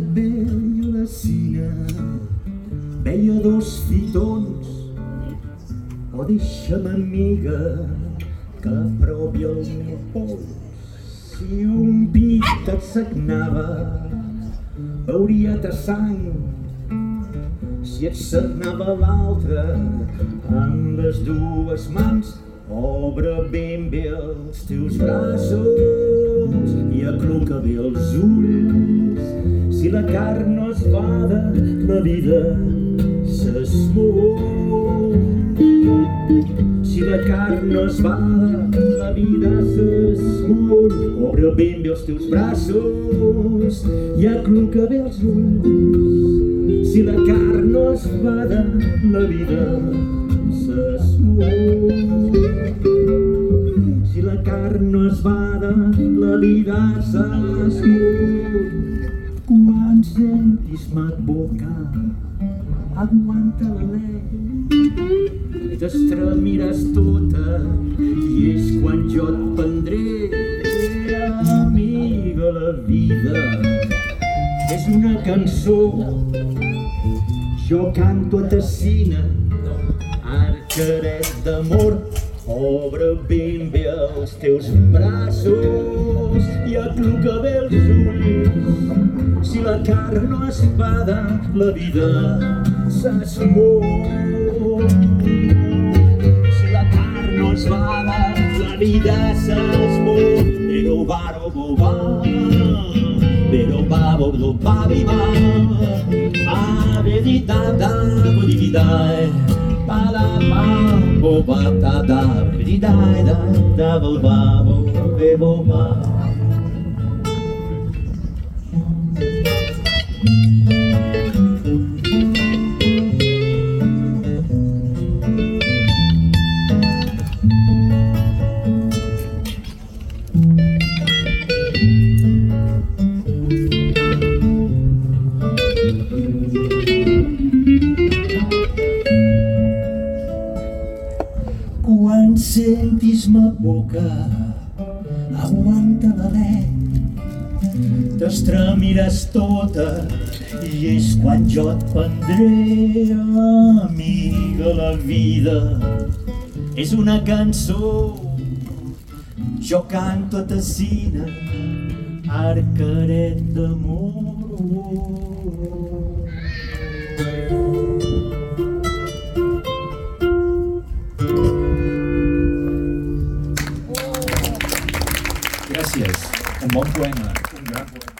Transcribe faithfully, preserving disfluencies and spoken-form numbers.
et veia la cina, veia dos fitons. Oh, deixa'm, amiga, que provi el meu pols. Si un pit et sagnava, veuria-te sang. Si et sagnava l'altre, amb les dues mans, obre ben bé els teus braços i acluca bé els ulls. Si la carn no es bada, la vida s'esmuny. Si la carn no es bada, la vida s'esmuny. Obre ben bé els teus braços i acluca bé els ulls. Si la carn no es bada, la vida s'esmuny. Si la carn no es bada, la vida s'esmuny. Quan sentis m'advocar, aguanta l'alè. T'estremiràs tota i és quan jo et prendré. Amiga, la vida és una cançó. Jo canto a Tessina, arqueret d'amor. Obre ben bé els teus braços i acluca bé els ulls. Si la carn no es bada, la vida s'esmuny. Si la carn no es bada, la vida s'esmuny. Pero baro bo ba, pero babo do babiba, abedita da bodidai. Ba da ba bo ba da da di da da da bo ba bo be bo ba. Quan sentis m'advocar, aguanta l'alè. T'estremiràs tota i és quan jo et prendré. Amiga, la vida és una cançó. Jo canto a Tessina, arqueret d'amor. Gràcies. Un bon poema. Un gran poema.